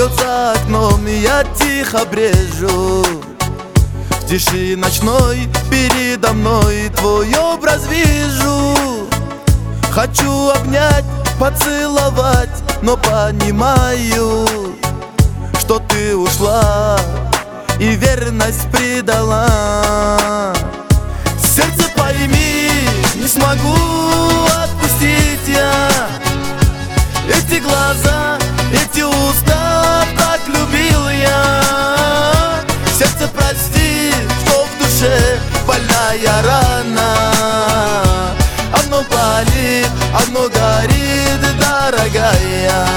Самолет за окном, и я тихо брежу. В тиши ночной передо мной твой образ вижу. Хочу обнять, поцеловать, но понимаю, что ты ушла и верность предала. Сердце пойми, не смогу отпустить я эти глаза, эти уста, так любил я. Сердце прости, что в душе больная рана. Оно болит, оно горит, дорогая.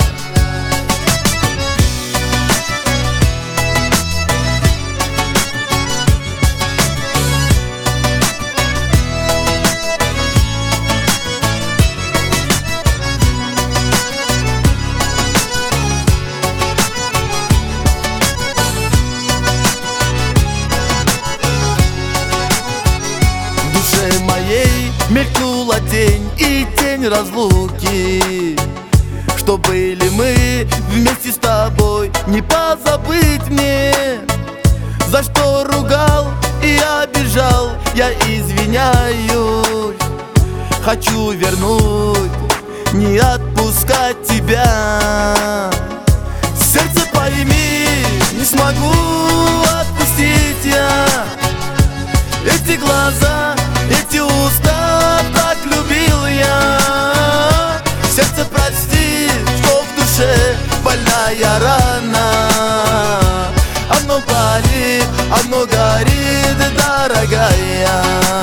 Моей мелькнула тень и тень разлуки. Что были мы вместе с тобой, не позабыть мне. За что ругал и обижал, я извиняюсь. Хочу вернуть, не отпускать тебя. Сердце пойми, не смогу отпустить я эти глаза, эти уста, так любил я. Сердце прости, что в душе больная рана. Оно болит, оно горит, дорогая.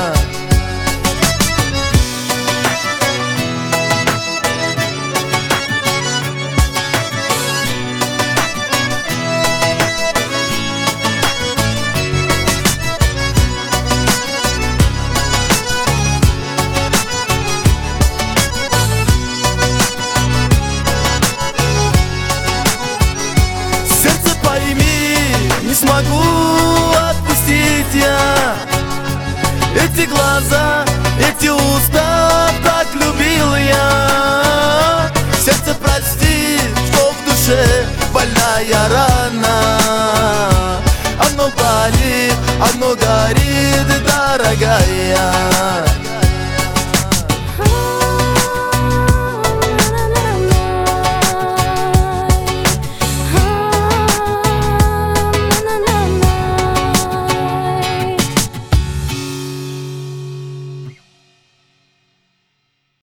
Не смогу отпустить я эти глаза, эти уста, так любил я. Сердце прости, что в душе больная рана. Оно болит, оно горит, дорогая.